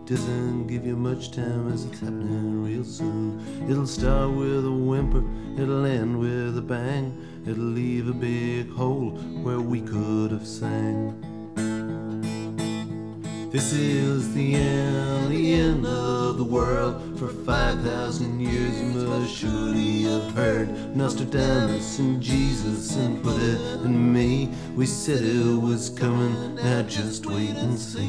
doesn't give you much time as it's happening real soon. It'll start with a whimper, it'll end with a bang. It'll leave a big hole where we could have sang. This is the end of the world. For 5,000 years you must surely have heard Nostradamus and Jesus and Buddha and me. We said it was coming, now just wait and see.